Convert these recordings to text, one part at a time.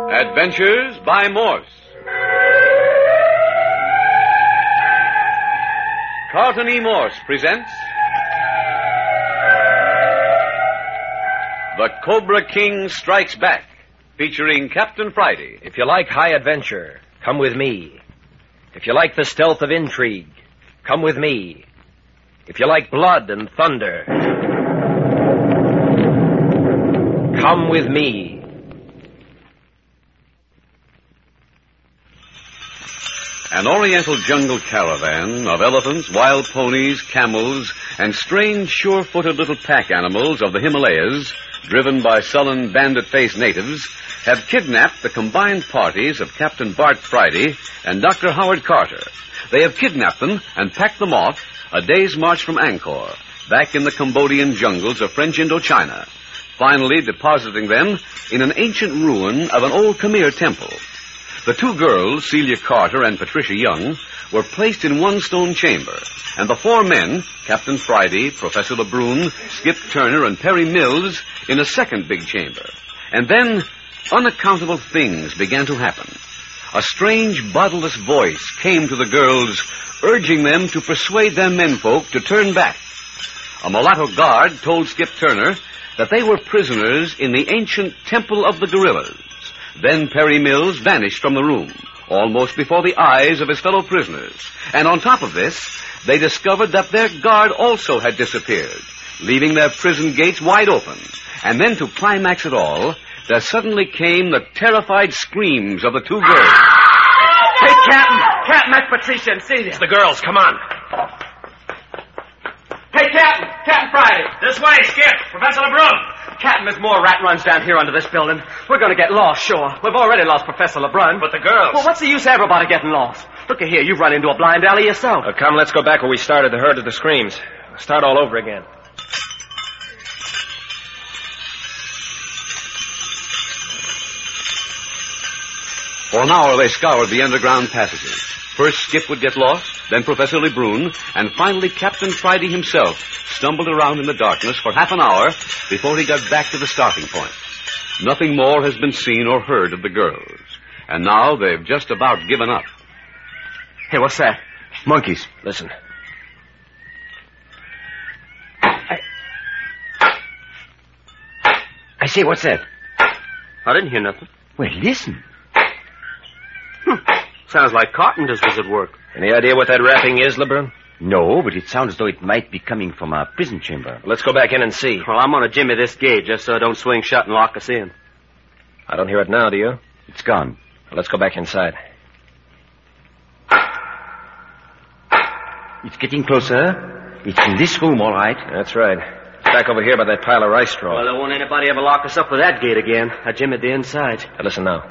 Adventures by Morse. Carlton E. Morse presents The Cobra King Strikes Back, featuring Captain Friday. If you like high adventure, come with me. If you like the stealth of intrigue, come with me. If you like blood and thunder, come with me. An oriental jungle caravan of elephants, wild ponies, camels, and strange, sure-footed little pack animals of the Himalayas, driven by sullen, bandit-faced natives, have kidnapped the combined parties of Captain Bart Friday and Dr. Howard Carter. They have kidnapped them and packed them off a day's march from Angkor, back in the Cambodian jungles of French Indochina, finally depositing them in an ancient ruin of an old Khmer temple. The two girls, Celia Carter and Patricia Young, were placed in one stone chamber, and the four men, Captain Friday, Professor Lebrun, Skip Turner, and Perry Mills, in a second big chamber. And then unaccountable things began to happen. A strange, bodiless voice came to the girls, urging them to persuade their menfolk to turn back. A mulatto guard told Skip Turner that they were prisoners in the ancient Temple of the Gorillas. Then Perry Mills vanished from the room, almost before the eyes of his fellow prisoners. And on top of this, they discovered that their guard also had disappeared, leaving their prison gates wide open. And then to climax it all, there suddenly came the terrified screams of the two girls. Hey, Captain, that's Patricia and Celia. It's the girls, come on. Hey, Captain Friday. This way, Skip. Professor Lebrun. Captain, there's more rat runs down here under this building. We're going to get lost, sure. We've already lost Professor Lebrun. But the girls. Well, what's the use of everybody getting lost? Look at here, you've run into a blind alley yourself. Come, let's go back where we started, the herd of the screams. Start all over again. For an hour they scoured the underground passages. First Skip would get lost, then Professor Lebrun, and finally Captain Friday himself stumbled around in the darkness for half an hour before he got back to the starting point. Nothing more has been seen or heard of the girls, and now they've just about given up. Hey, what's that? Monkeys. Listen. I say, what's that? I didn't hear nothing. Well, listen. Sounds like carpenters was at work. Any idea what that rapping is, Lebrun? No, but it sounds as though it might be coming from our prison chamber. Let's go back in and see. Well, I'm going to jimmy this gate just so it don't swing shut and lock us in. I don't hear it now, do you? It's gone. Well, let's go back inside. It's getting closer. It's in this room, all right. That's right. It's back over here by that pile of rice straw. Well, there won't anybody ever lock us up with that gate again. I jimmied the inside. Now, listen now.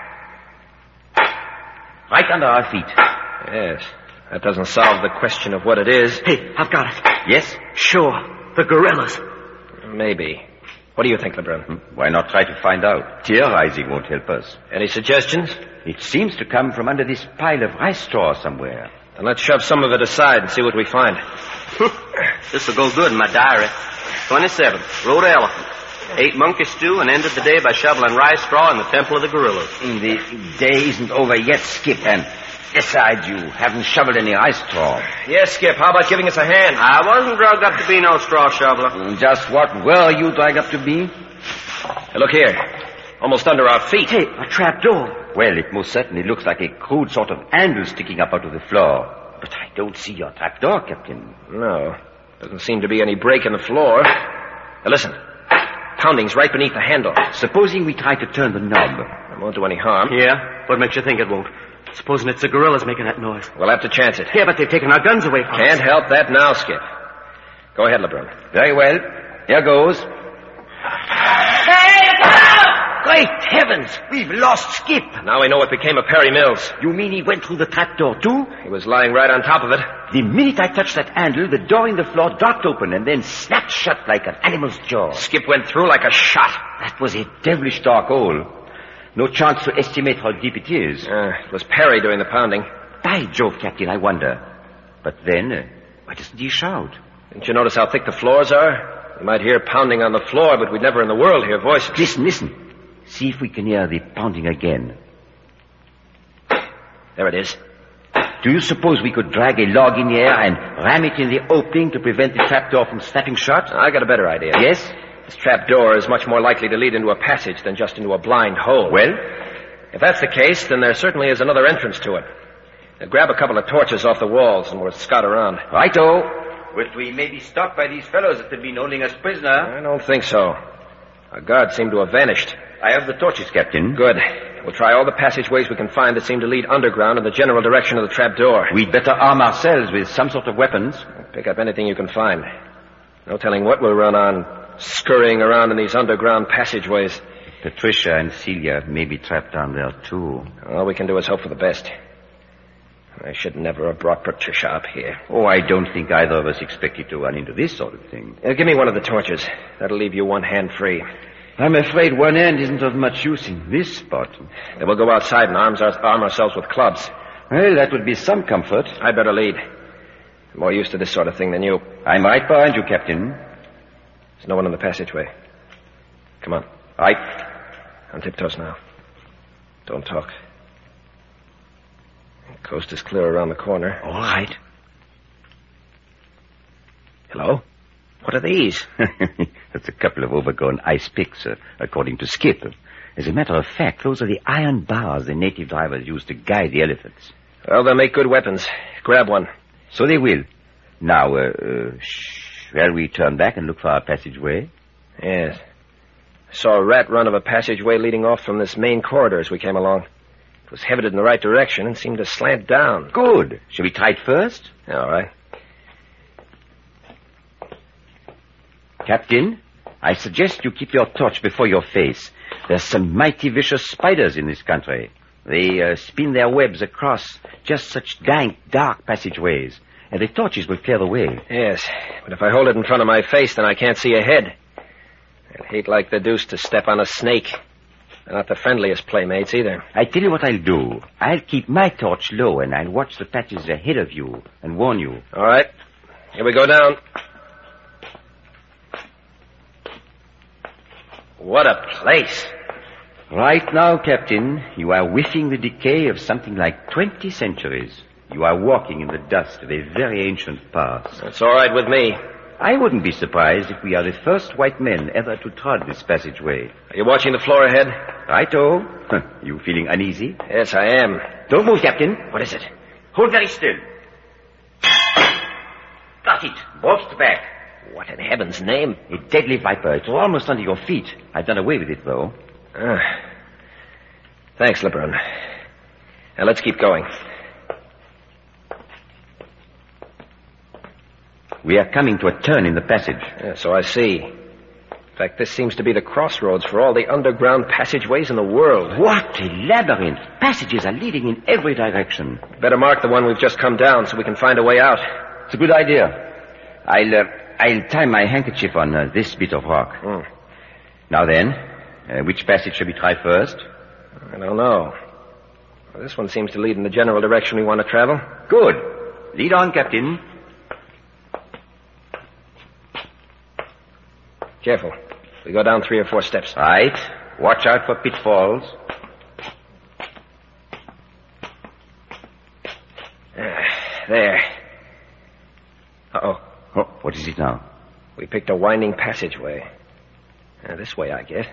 Right under our feet. Yes. That doesn't solve the question of what it is. Hey, I've got it. Yes? Sure. The gorillas. Maybe. What do you think, Lebrun? Why not try to find out? Theorizing won't help us. Any suggestions? It seems to come from under this pile of rice straw somewhere. Then let's shove some of it aside and see what we find. This will go good in my diary. 27. Rode an elephant. Ate monkey stew and ended the day by shoveling rice straw in the Temple of the Gorillas. The day isn't over yet, Skip, and besides, you haven't shoveled any rice straw. Yes, Skip. How about giving us a hand? I wasn't drugged up to be no straw shoveler. Just what were you dragged up to be? Hey, look here. Almost under our feet. Hey, a trap door. Well, it most certainly looks like a crude sort of handle sticking up out of the floor. But I don't see your trap door, Captain. No. Doesn't seem to be any break in the floor. Now, listen. Pounding's right beneath the handle. Supposing we try to turn the knob. It won't do any harm. Yeah? What makes you think it won't? Supposing it's the gorillas making that noise. We'll have to chance it. Yeah, but they've taken our guns away from us. Can't help that now, Skip. Go ahead, Lebrun. Very well. Here goes. Hey, look out! Great heavens! We've lost Skip. Now we know what became of Perry Mills. You mean he went through the trapdoor, too? He was lying right on top of it. The minute I touched that handle, the door in the floor darted open and then snapped shut like an animal's jaw. Skip went through like a shot. That was a devilish dark hole. No chance to estimate how deep it is. It was Perry doing the pounding. By Jove, Captain, I wonder. But then, why doesn't he shout? Didn't you notice how thick the floors are? We might hear pounding on the floor, but we'd never in the world hear voices. Listen. See if we can hear the pounding again. There it is. Do you suppose we could drag a log in the air and ram it in the opening to prevent the trapdoor from snapping shut? I got a better idea. Yes? This trapdoor is much more likely to lead into a passage than just into a blind hole. Well? If that's the case, then there certainly is another entrance to it. Now, grab a couple of torches off the walls and we'll scout around. Righto. But we may be stopped by these fellows that have been holding us prisoner. I don't think so. Our guards seem to have vanished. I have the torches, Captain. Good. We'll try all the passageways we can find that seem to lead underground in the general direction of the trapdoor. We'd better arm ourselves with some sort of weapons. Pick up anything you can find. No telling what we'll run on, scurrying around in these underground passageways. Patricia and Celia may be trapped down there, too. All we can do is hope for the best. I should never have brought Patricia up here. Oh, I don't think either of us expected to run into this sort of thing. Give me one of the torches. That'll leave you one hand free. I'm afraid one end isn't of much use in this spot. Then we'll go outside and arm ourselves with clubs. Well, that would be some comfort. I'd better lead. I'm more used to this sort of thing than you. I'm right behind you, Captain. There's no one in the passageway. Come on. Right. On tiptoes now. Don't talk. The coast is clear around the corner. All right. Hello? What are these? That's a couple of overgrown ice picks, according to Skip. As a matter of fact, those are the iron bars the native drivers use to guide the elephants. Well, they'll make good weapons. Grab one. So they will. Now, shall we turn back and look for our passageway? Yes. I saw a rat run of a passageway leading off from this main corridor as we came along. It was headed in the right direction and seemed to slant down. Good. Shall we try it first? All right. Captain, I suggest you keep your torch before your face. There's some mighty vicious spiders in this country. They spin their webs across just such dank, dark passageways, and the torches will clear the way. Yes, but if I hold it in front of my face, then I can't see ahead. I'd hate like the deuce to step on a snake. They're not the friendliest playmates either. I tell you what I'll do. I'll keep my torch low, and I'll watch the patches ahead of you and warn you. All right. Here we go down. What a place. Right now, Captain, you are whiffing the decay of something like 20 centuries. You are walking in the dust of a very ancient past. That's all right with me. I wouldn't be surprised if we are the first white men ever to trod this passageway. Are you watching the floor ahead? Righto. You feeling uneasy? Yes, I am. Don't move, Captain. What is it? Hold very still. Got it. Bolted back. What in heaven's name? A deadly viper. It's almost under your feet. I've done away with it, though. Thanks, LeBrun. Now, let's keep going. We are coming to a turn in the passage. Yeah, so I see. In fact, this seems to be the crossroads for all the underground passageways in the world. What a labyrinth. Passages are leading in every direction. Better mark the one we've just come down so we can find a way out. It's a good idea. I'll tie my handkerchief on this bit of rock. Now then, which passage shall we try first? I don't know. Well, this one seems to lead in the general direction we want to travel. Good. Lead on, Captain. Careful. We go down 3 or 4 steps. Right. Watch out for pitfalls. There. Uh-oh. Oh, what is it now? We picked a winding passageway. This way, I guess.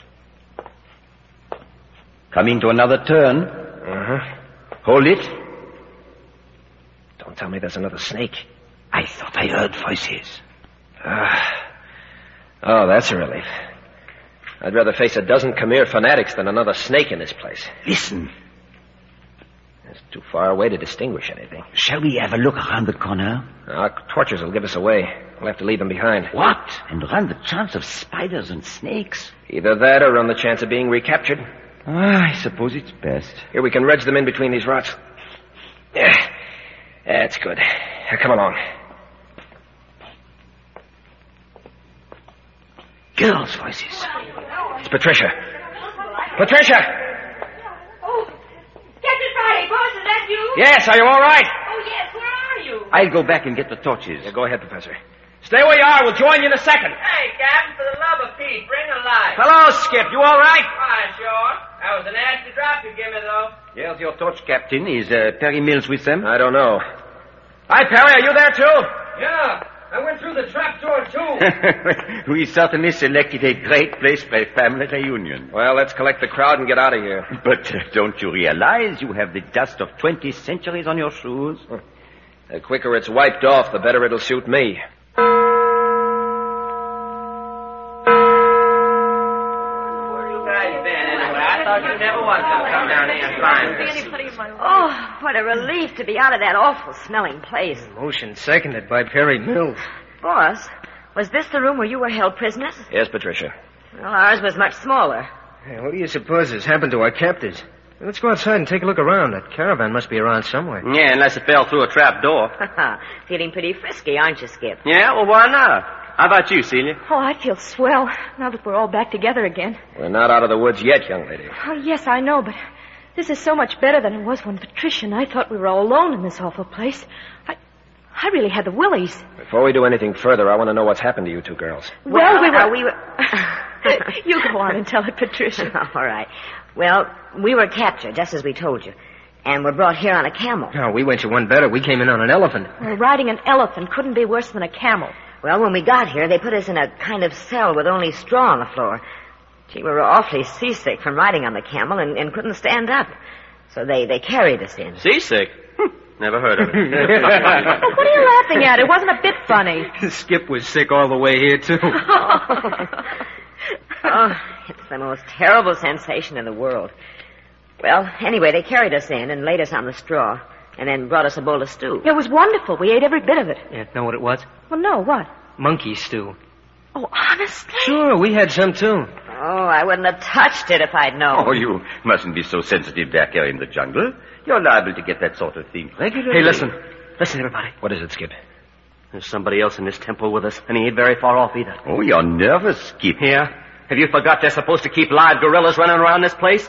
Coming to another turn. Hold it. Don't tell me there's another snake. I thought I heard voices. Oh, that's a relief. I'd rather face a dozen Khmer fanatics than another snake in this place. Listen. It's too far away to distinguish anything. Shall we have a look around the corner? Our torches will give us away. We'll have to leave them behind. What? And run the chance of spiders and snakes? Either that or run the chance of being recaptured. I suppose it's best. Here, we can wedge them in between these rocks. Yeah, that's good. Now, come along. Girls' voices. It's Patricia. Patricia! Oh, Captain Friday, boss, is that you? Yes, are you all right? Oh, yes, where are you? I'll go back and get the torches. Yeah, go ahead, Professor. Stay where you are. We'll join you in a second. Hey, Captain, for the love of Pete, bring a light. Hello, Skip. You all right? Fine, sure. That was a nasty drop you gave me, though. Here's your torch, Captain. Is Perry Mills with them? I don't know. Hi, Perry, are you there, too? Yeah, I went through the trap door, too. We certainly selected a great place for a family reunion. Well, let's collect the crowd and get out of here. But don't you realize you have the dust of 20 centuries on your shoes? The quicker it's wiped off, the better it'll suit me. You never was going to come down here and find us. Oh, what a relief to be out of that awful smelling place. Motion seconded by Perry Mills. Boss, was this the room where you were held prisoners? Yes, Patricia. Well, ours was much smaller. Hey, what do you suppose has happened to our captives? Let's go outside and take a look around. That caravan must be around somewhere. Yeah, unless it fell through a trap door. Feeling pretty frisky, aren't you, Skip? Yeah, well, why not? How about you, Celia? Oh, I feel swell now that we're all back together again. We're not out of the woods yet, young lady. Oh, yes, I know, but this is so much better than it was when Patricia and I thought we were all alone in this awful place. I really had the willies. Before we do anything further, I want to know what's happened to you two girls. Well, we were... You go on and tell it, Patricia. All right. Well, we were captured, just as we told you, and were brought here on a camel. No, we went you one better. We came in on an elephant. Well, riding an elephant couldn't be worse than a camel. Well, when we got here, they put us in a kind of cell with only straw on the floor. Gee, we were awfully seasick from riding on the camel and couldn't stand up. So they carried us in. Seasick? Never heard of it. Oh, what are you laughing at? It wasn't a bit funny. Skip was sick all the way here, too. Oh, it's the most terrible sensation in the world. Well, anyway, they carried us in and laid us on the straw and then brought us a bowl of stew. It was wonderful. We ate every bit of it. Yeah, know what it was? Well, no, what? Monkey stew. Oh, honestly? Sure, we had some, too. Oh, I wouldn't have touched it if I'd known. Oh, you mustn't be so sensitive back here in the jungle. You're liable to get that sort of thing regularly. Hey, listen. Listen, everybody. What is it, Skip? There's somebody else in this temple with us, and he ain't very far off either. Oh, you're nervous, Skip. Yeah? Have you forgot they're supposed to keep live gorillas running around this place?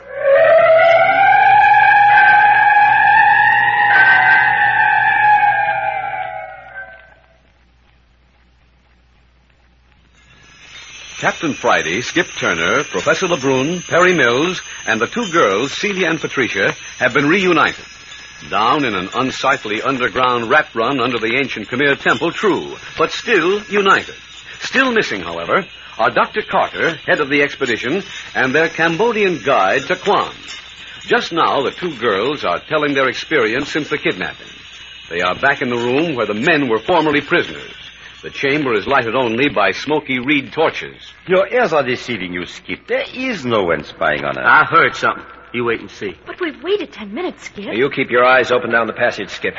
Captain Friday, Skip Turner, Professor LeBrun, Perry Mills, and the two girls, Celia and Patricia, have been reunited. Down in an unsightly underground rat run under the ancient Khmer temple, true, but still united. Still missing, however, are Dr. Carter, head of the expedition, and their Cambodian guide, Taquan. Just now, the two girls are telling their experience since the kidnapping. They are back in the room where the men were formerly prisoners. The chamber is lighted only by smoky reed torches. Your ears are deceiving you, Skip. There is no one spying on us. I heard something. You wait and see. But we've waited 10 minutes, Skip. Now, you keep your eyes open down the passage, Skip.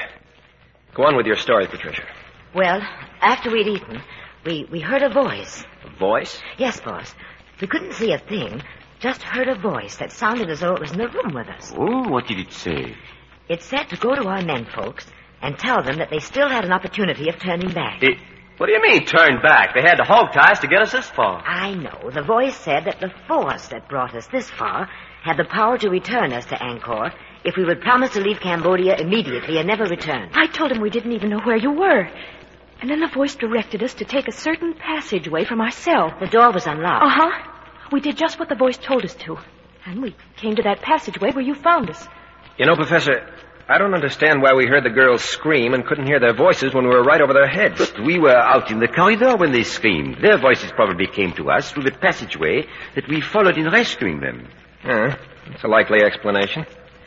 Go on with your story, Patricia. Well, after we'd eaten, we heard a voice. A voice? Yes, boss. We couldn't see a thing, just heard a voice that sounded as though it was in the room with us. Oh, what did it say? It said to go to our men folks and tell them that they still had an opportunity of turning back. What do you mean, turn back? They had to hog ties to get us this far. I know. The voice said that the force that brought us this far had the power to return us to Angkor if we would promise to leave Cambodia immediately and never return. I told him we didn't even know where you were. And then the voice directed us to take a certain passageway from our cell. The door was unlocked. Uh-huh. We did just what the voice told us to. And we came to that passageway where you found us. You know, Professor, I don't understand why we heard the girls scream and couldn't hear their voices when we were right over their heads. But we were out in the corridor when they screamed. Their voices probably came to us through the passageway that we followed in rescuing them. That's a likely explanation.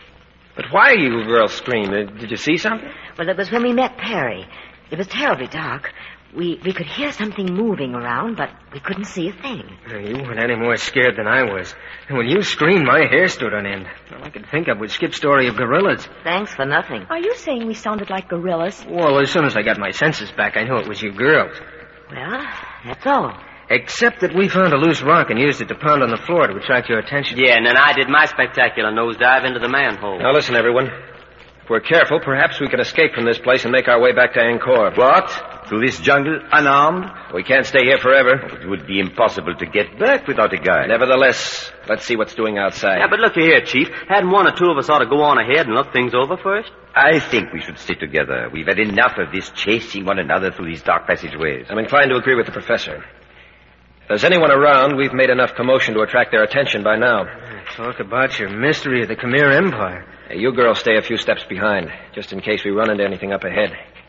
But why you girls screamed? Did you see something? Well, it was when we met Perry. It was terribly dark. We could hear something moving around, but we couldn't see a thing. You weren't any more scared than I was. And when you screamed, my hair stood on end. All I could think of was Skip's story of gorillas. Thanks for nothing. Are you saying we sounded like gorillas? Well, as soon as I got my senses back, I knew it was you girls. Well, that's all. Except that we found a loose rock and used it to pound on the floor to attract your attention. Yeah, and then I did my spectacular nosedive into the manhole. Now, listen, everyone. If we're careful, perhaps we can escape from this place and make our way back to Angkor. What? Through this jungle, unarmed? We can't stay here forever. It would be impossible to get back without a guide. Nevertheless, let's see what's doing outside. Yeah, but look here, Chief. Hadn't one or two of us ought to go on ahead and look things over first? I think we should stay together. We've had enough of this chasing one another through these dark passageways. I'm inclined to agree with the professor. If there's anyone around, we've made enough commotion to attract their attention by now. Talk about your mystery of the Khmer Empire. Hey, you girls stay a few steps behind, just in case we run into anything up ahead.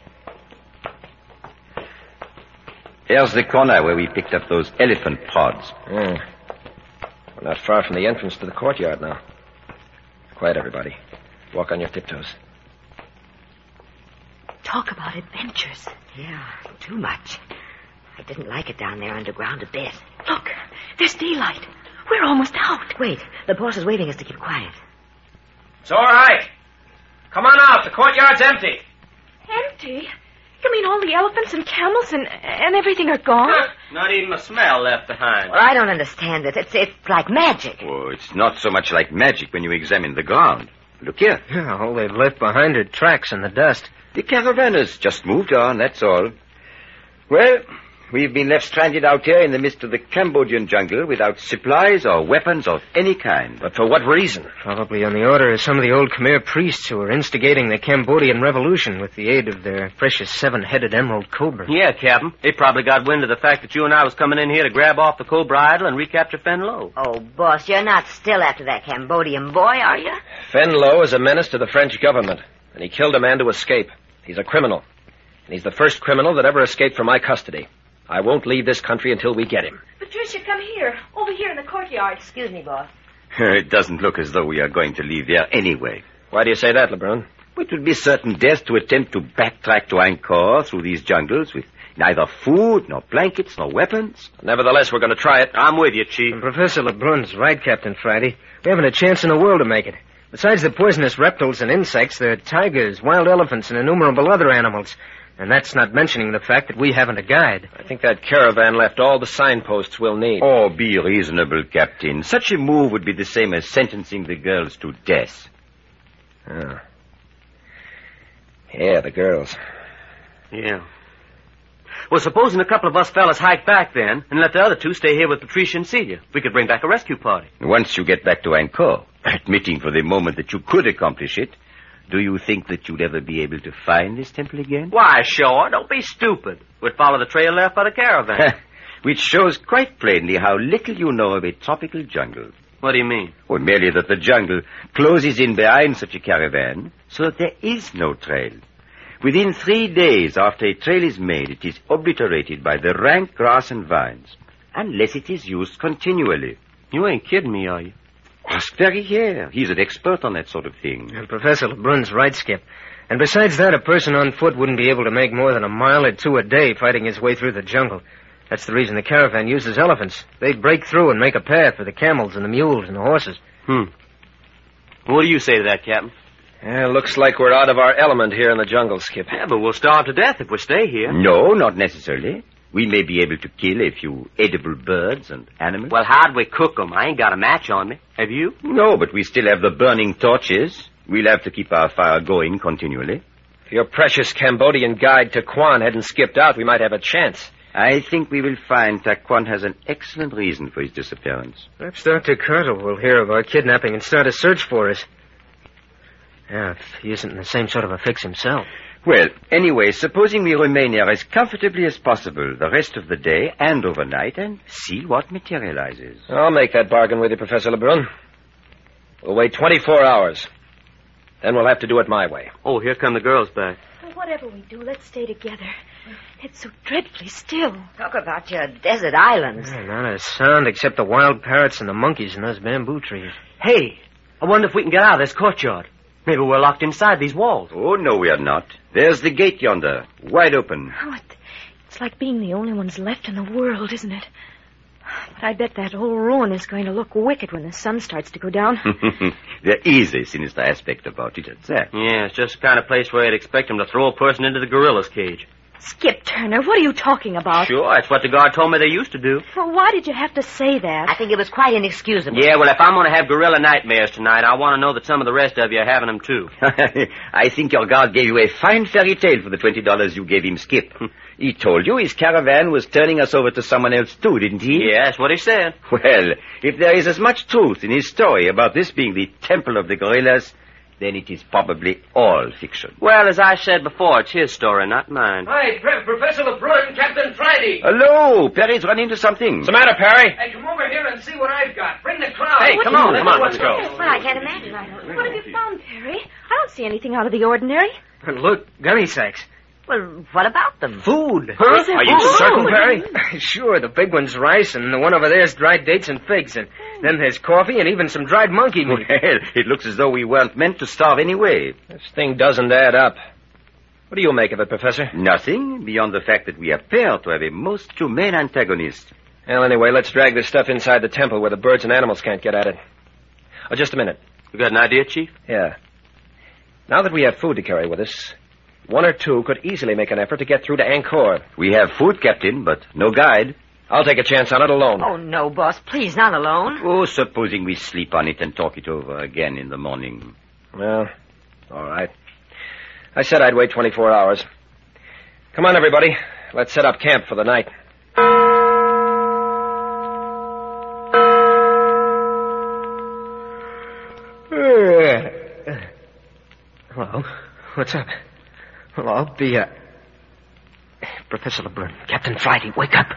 Here's the corner where we picked up those elephant pods. We're not far from the entrance to the courtyard now. Quiet, everybody. Walk on your tiptoes. Talk about adventures. Yeah, too much. I didn't like it down there underground a bit. Look, there's daylight. We're almost out. Wait, the boss is waving us to keep quiet. It's all right. Come on out. The courtyard's empty. Empty? You mean all the elephants and camels and everything are gone? Not even a smell left behind. Well, I don't understand it. It's like magic. Oh, it's not so much like magic when you examine the ground. Look here. Yeah, all they've left behind are tracks in the dust. The caravan has just moved on, that's all. Well, we've been left stranded out here in the midst of the Cambodian jungle without supplies or weapons of any kind. But for what reason? Probably on the order of some of the old Khmer priests who were instigating the Cambodian Revolution with the aid of their precious seven-headed emerald cobra. Yeah, Captain. They probably got wind of the fact that you and I was coming in here to grab off the Cobra Idol and recapture Fenlo. Oh, boss, you're not still after that Cambodian boy, are you? Fenlo is a menace to the French government, and he killed a man to escape. He's a criminal, and he's the first criminal that ever escaped from my custody. I won't leave this country until we get him. Patricia, come here. Over here in the courtyard. Excuse me, boss. It doesn't look as though we are going to leave there anyway. Why do you say that, Lebrun? It would be certain death to attempt to backtrack to Angkor through these jungles with neither food, nor blankets, nor weapons. Nevertheless, we're going to try it. I'm with you, Chief. And Professor Lebrun's right, Captain Friday. We haven't a chance in the world to make it. Besides the poisonous reptiles and insects, there are tigers, wild elephants, and innumerable other animals. And that's not mentioning the fact that we haven't a guide. I think that caravan left all the signposts we'll need. Oh, be reasonable, Captain. Such a move would be the same as sentencing the girls to death. Oh. Yeah, the girls. Yeah. Well, supposing a couple of us fellas hike back then and let the other two stay here with Patricia and Celia. We could bring back a rescue party. Once you get back to Angkor, admitting for the moment that you could accomplish it, do you think that you'd ever be able to find this temple again? Why, sure. Don't be stupid. We'd follow the trail left by the caravan. Which shows quite plainly how little you know of a tropical jungle. What do you mean? Well, merely that the jungle closes in behind such a caravan so that there is no trail. Within 3 days after a trail is made, it is obliterated by the rank grass and vines, unless it is used continually. You ain't kidding me, are you? Ask Ferry here. He's an expert on that sort of thing. And Professor Lebrun's right, Skip. And besides that, a person on foot wouldn't be able to make more than a mile or two a day fighting his way through the jungle. That's the reason the caravan uses elephants. They'd break through and make a path for the camels and the mules and the horses. What do you say to that, Captain? Yeah, looks like we're out of our element here in the jungle, Skip. Yeah, but we'll starve to death if we stay here. No, not necessarily. We may be able to kill a few edible birds and animals. Well, how'd we cook them? I ain't got a match on me. Have you? No, but we still have the burning torches. We'll have to keep our fire going continually. If your precious Cambodian guide Taquan hadn't skipped out, we might have a chance. I think we will find Taquan has an excellent reason for his disappearance. Perhaps Dr. Carter will hear of our kidnapping and start a search for us. Yeah, if he isn't in the same sort of a fix himself. Well, anyway, supposing we remain here as comfortably as possible the rest of the day and overnight and see what materializes. I'll make that bargain with you, Professor Lebrun. We'll wait 24 hours. Then we'll have to do it my way. Oh, here come the girls back. Well, whatever we do, let's stay together. It's so dreadfully still. Talk about your desert islands. Yeah, not a sound except the wild parrots and the monkeys in those bamboo trees. Hey, I wonder if we can get out of this courtyard. Maybe we're locked inside these walls. Oh, no, we are not. There's the gate yonder, wide open. Oh, it's like being the only ones left in the world, isn't it? But I bet that whole ruin is going to look wicked when the sun starts to go down. There is a sinister aspect about it, that's that. Yeah, it's just the kind of place where I'd expect them to throw a person into the gorilla's cage. Skip Turner, what are you talking about? Sure, that's what the guard told me they used to do. Well, why did you have to say that? I think it was quite inexcusable. Yeah, well, if I'm going to have gorilla nightmares tonight, I want to know that some of the rest of you are having them, too. I think your guard gave you a fine fairy tale for the $20 you gave him, Skip. He told you his caravan was turning us over to someone else, too, didn't he? Yeah, that's what he said. Well, if there is as much truth in his story about this being the temple of the gorillas, then it is probably all fiction. Well, as I said before, it's his story, not mine. Hi, Professor LeBrun, Captain Friday. Hello! Perry's run into something. What's the matter, Perry? Hey, come over here and see what I've got. Bring the crowd. Hey, come on, let's go. Well, I can't imagine. What have you found, Perry? I don't see anything out of the ordinary. Look, gunny sacks. Well, what about them? Food. Huh? Is there Are you food? certain, What Perry? do you Sure, the big one's rice, and the one over there's dried dates and figs, and then there's coffee and even some dried monkey meat. Well, it looks as though we weren't meant to starve anyway. This thing doesn't add up. What do you make of it, Professor? Nothing beyond the fact that we appear to have a most humane antagonist. Well, anyway, let's drag this stuff inside the temple where the birds and animals can't get at it. Oh, just a minute. You got an idea, Chief? Yeah. Now that we have food to carry with us, one or two could easily make an effort to get through to Angkor. We have food, Captain, but no guide. I'll take a chance on it alone. Oh, no, boss. Please, not alone. Oh, supposing we sleep on it and talk it over again in the morning. Well, all right. I said I'd wait 24 hours. Come on, everybody. Let's set up camp for the night. Hello. What's up? Hello, Professor LeBrun. Captain Friday, wake up.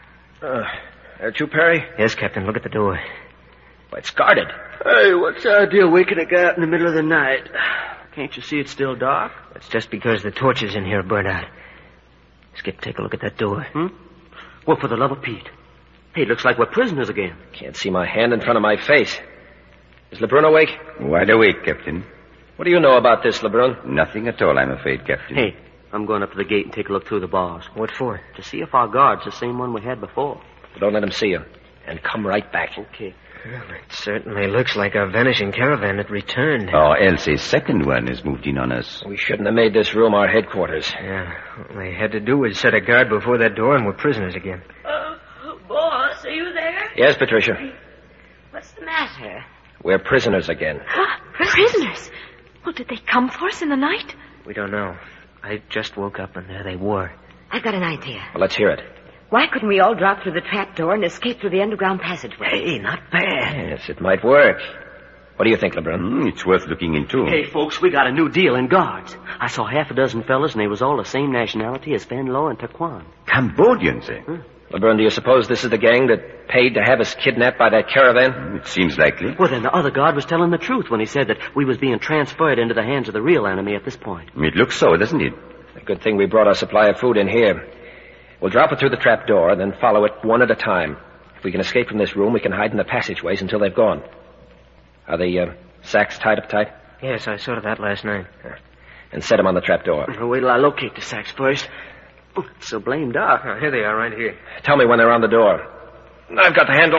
That you, Perry? Yes, Captain, look at the door. Well, it's guarded. Hey, what's the idea waking a guy up in the middle of the night? Can't you see it's still dark? It's just because the torches in here burn out. Skip, take a look at that door. Well, for the love of Pete. Hey, it looks like we're prisoners again. Can't see my hand in front of my face. Is LeBrun awake? Wide awake, Captain. What do you know about this, LeBrun? Nothing at all, I'm afraid, Captain. Hey, I'm going up to the gate and take a look through the bars. What for? To see if our guard's the same one we had before. Don't let him see you. And come right back. Okay. Well, it certainly looks like our vanishing caravan had returned. Or else a second one has moved in on us. We shouldn't have made this room our headquarters. Yeah, all they had to do was set a guard before that door and we're prisoners again. Boss, are you there? Yes, Patricia. What's the matter? We're prisoners again. Prisoners? Well, did they come for us in the night? We don't know. I just woke up and there they were. I've got an idea. Well, let's hear it. Why couldn't we all drop through the trap door and escape through the underground passageway? Hey, not bad. Yes, it might work. What do you think, LeBrun? It's worth looking into. Hey, folks, we got a new deal in guards. I saw half a dozen fellas, and they was all the same nationality as Fenlo and Taquan. Cambodians, eh? LeBrun, do you suppose this is the gang that paid to have us kidnapped by that caravan? It seems likely. Well, then the other guard was telling the truth when he said that we was being transferred into the hands of the real enemy at this point. It looks so, doesn't it? A good thing we brought our supply of food in here. We'll drop it through the trap door and then follow it one at a time. If we can escape from this room, we can hide in the passageways until they've gone. Are the sacks tied up tight? Yes, I saw that last night. And set them on the trap door. Well, wait till I locate the sacks first. Oh, it's so blame dark. Oh, here they are, right here. Tell me when they're on the door. I've got the handle.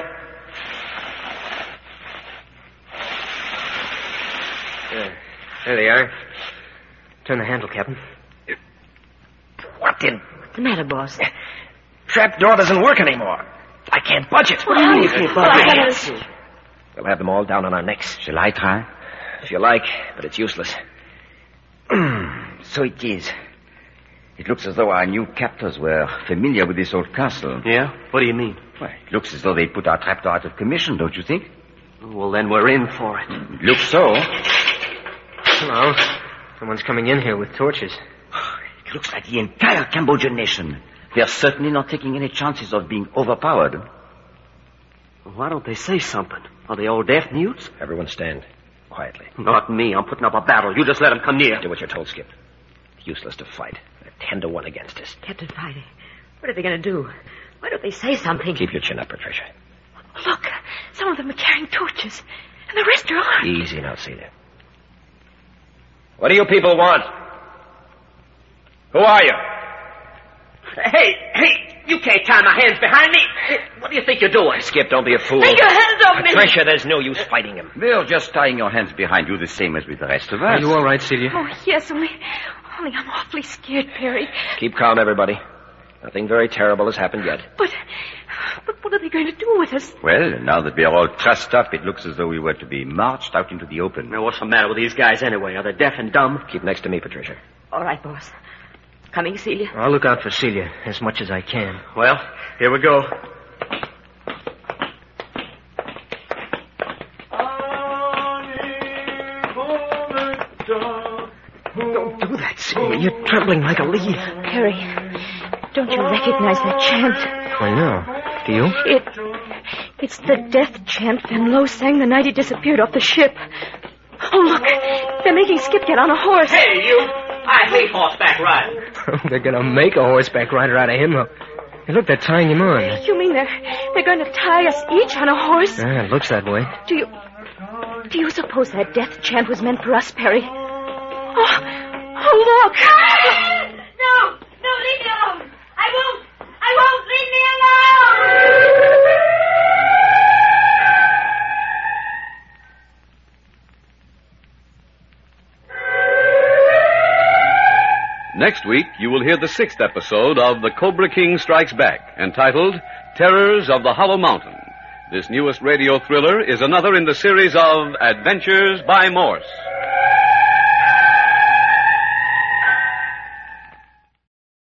There they are. Turn the handle, Captain. What in? What's the matter, boss? Trap door doesn't work anymore. I can't budge it. What do you mean you can't budge it? We'll have them all down on our necks. Shall I try? If you like, but it's useless. So it is. It looks as though our new captors were familiar with this old castle. Yeah? What do you mean? Well, it looks as though they put our trapdoor out of commission, don't you think? Well, then we're in for it. It looks so. Hello. Someone's coming in here with torches. It looks like the entire Cambodian nation. They're certainly not taking any chances of being overpowered. Well, why don't they say something? Are they all deaf mutes? Everyone stand. Quietly. Not me. I'm putting up a battle. You just let them come near. Do what you're told, Skip. It's useless to fight. They're 10 to 1 against us. Captain Friday, what are they going to do? Why don't they say something? Keep your chin up, Patricia. Look, some of them are carrying torches, and the rest are armed. Easy now, Celia. What do you people want? Who are you? Hey, you can't tie my hands behind me. What do you think you're doing? Skip, don't be a fool. Take your hands off me! Patricia, there's no use fighting him. They're just tying your hands behind you the same as with the rest of us. Are you all right, Celia? Oh, yes, only I'm awfully scared, Perry. Keep calm, everybody. Nothing very terrible has happened yet. But what are they going to do with us? Well, now that we're all trussed up, it looks as though we were to be marched out into the open. Now, what's the matter with these guys anyway? Are they deaf and dumb? Keep next to me, Patricia. All right, boss. Coming, Celia? I'll look out for Celia as much as I can. Well, here we go. Don't do that, Celia. You're trembling like a leaf. Perry, don't you recognize that chant? I know. Do you? It's the death chant Van Lowe sang the night he disappeared off the ship. Oh, look. They're making Skip get on a horse. Hey, you! I hate horseback riding. They're going to make a horseback rider out of him. Hey, look, they're tying him on. You mean they're going to tie us each on a horse? Yeah, it looks that way. Do you suppose that death chant was meant for us, Perry? Oh, look! No, leave me alone. I won't, leave me alone! Next week, you will hear the 6th episode of The Cobra King Strikes Back, entitled Terrors of the Hollow Mountain. This newest radio thriller is another in the series of Adventures by Morse.